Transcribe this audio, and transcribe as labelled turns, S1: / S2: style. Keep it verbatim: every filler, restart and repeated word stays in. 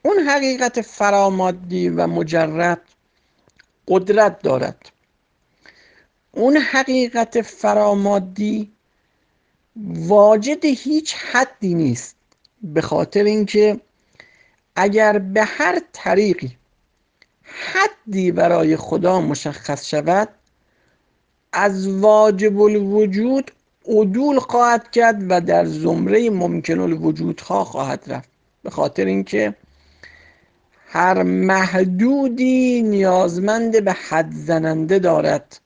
S1: اون حقیقت فرامادی و مجرد قدرت دارد. اون حقیقت فرامادی واجد هیچ حدی نیست، به خاطر اینکه اگر به هر طریقی حدی برای خدا مشخص شود، از واجب الوجود عدول خواهد کرد و در زمره ممکن الوجودها خواهد رفت، به خاطر اینکه هر محدودی نیازمند به حد زننده دارد